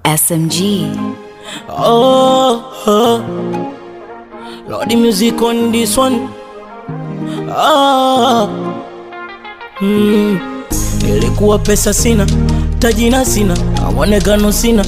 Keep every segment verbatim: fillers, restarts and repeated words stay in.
S M G. Oh, oh. Lord, the music on this one. Ah, mm. Nilikuwa pesa sina, tajina sina, awonekano sina,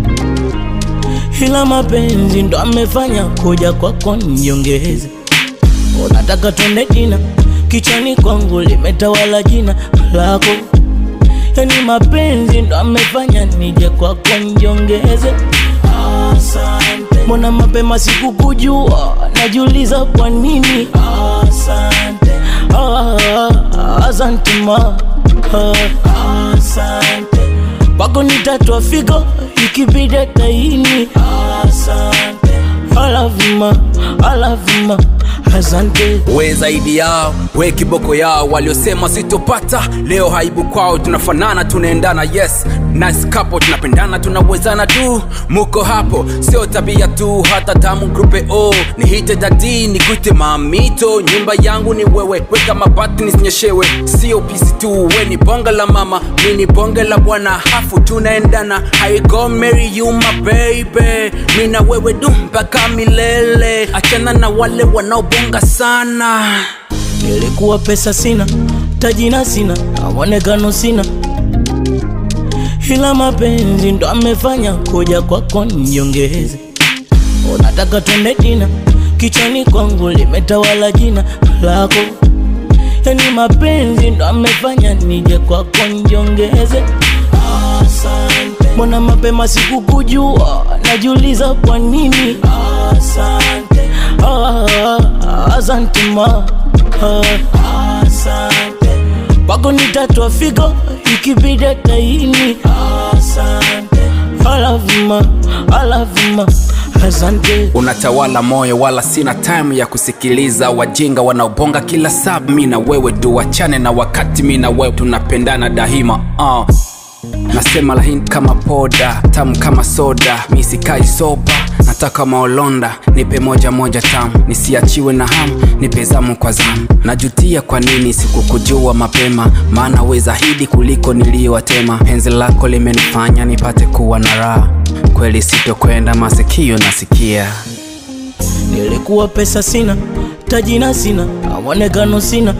ila mapenzi ndo amefanya kuja kwako niongeze. Unataka twende dina, kichwani kwangu limetawala jina lako. Yani mapenzi ndo amefanya nije kwako niongeze. Asante, mbona mapema sikukujua, najiuliza kwa nini. Asante, ah, asante ma, ah, asante, wako nitatoa figo ikibidi taini. Asante, I love you ma, I love you ma, asante. We zaidi yao, we kiboko yao, waliosema sitopata leo haibu kwao. Tunafanana, tunaendana, yes, nice couple, tunapendana, tunawezana tu. Muko hapo, sio tabia tu, hata tamu grupe O. Nihite dadi, nikuite mamito, nyumba yangu ni wewe, weka mabati nisinyeshewe. Sio pisi tu, we ni bonga la mama, mi ni bonga la bwana, hafu tunaendana. I go marry you my baby, mi na wewe du mpaka milele. Achana na wale wanaobonga sana. Nilikuwa pesa sina, tajina sina, awonekano sina, ila mapenzi ndo amefanya kuja kwako niongeze. Unataka twende dina, kichwani kwangu limetawala jina lako. Yani mapenzi ndo amefanya nije kwako niongeze. Asante, mbona mapema sikukujua, najiuliza kwa nini. Asante, ah, asante ma, ah, asante, wako nitatoa figo ikibidi taini. Asante, I love you ma, I love you ma, asante. Unatawala moyo, wala sina time ya kusikiliza wajinga wanaobonga kila sab. Mi na wewe tuachane na wakati, mi na wewe tunapendana daima. uh. Nasema lahin kama poda, tamu kama soda, mi sikai soba, nataka maolonda. Nipe moja moja tamu, nisiachiwe na hamu, nipe zamu kwa zamu. Najutia kwa nini sikukujua mapema, maana we zaidi kuliko niliowatema. Penzi lako limenifanya nipate kuwa na raha, kweli sitokwenda masikio nasikia. Nilikuwa pesa sina, tajina sina, awonekano sina,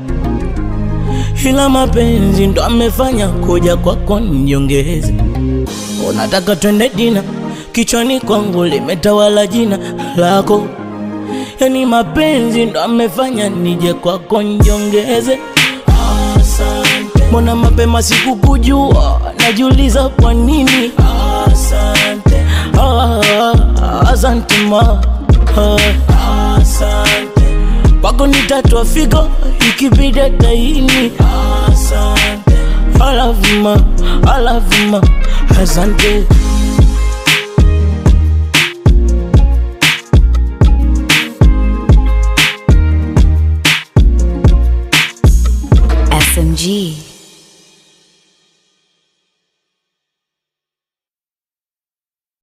ila mapenzi ndo amefanya kuja kwako niongeze. Unataka twende dina, kichwani kwangu limetawala jina lako. Yani mapenzi ndo amefanya nije kwako niongeze. Asante, mbona mapema sikukujua, najiuliza kwa nini. Asante, ah, asante ma, ah, asante, wako nitatoa figo ikibidi taini. Asante, I love you ma, I love you ma, asante. S M G.